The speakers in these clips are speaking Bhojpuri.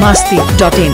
biharmasti.in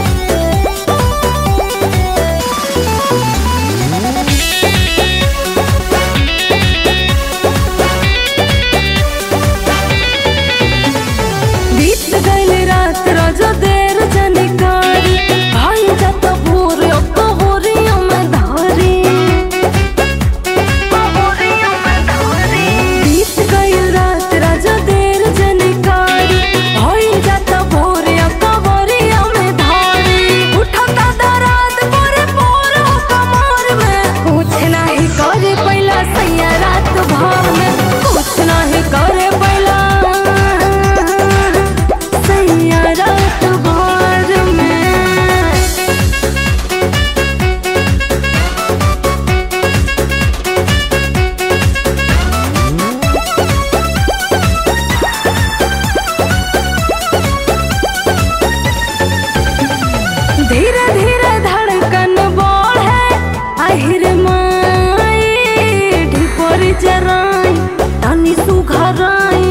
धीरे धीरे धड़कन बढ़े आहिर माई ढिपर जराई तनी सुघराई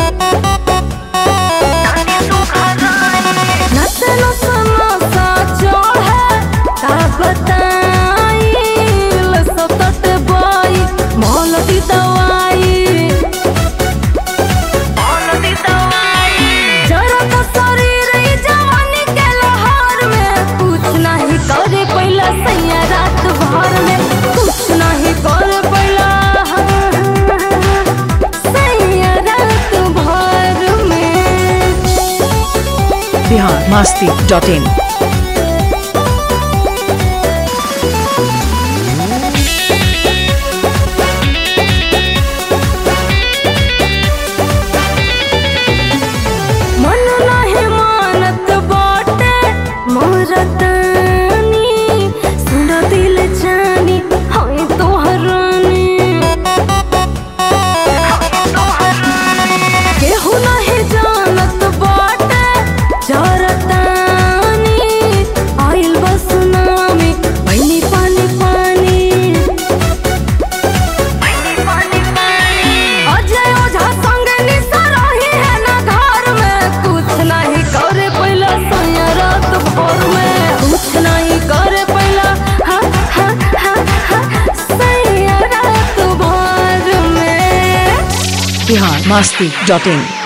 नस नस नसा चढ़े का बताई लसतट बाई मौलती दवाई जरा तो शरीर जवानी के लहर में कुछ नहीं करे पहला सैया रात भर में कुछ नहीं करे पहला सैया रात भर में biharmasti.in मन नहीं मानत बाटे मोरतनी सुन दिल जानी हाय तोहरानी केहू नहीं जानत बाटे जरतानी आइल बस नामी बहनी पानी पानी अजय ओझा संग निशा रही है ना घर में कुछ नहीं करे पहला सैया रात भर में कुछ नहीं करे पहला सैया रात भर में biharmasti.in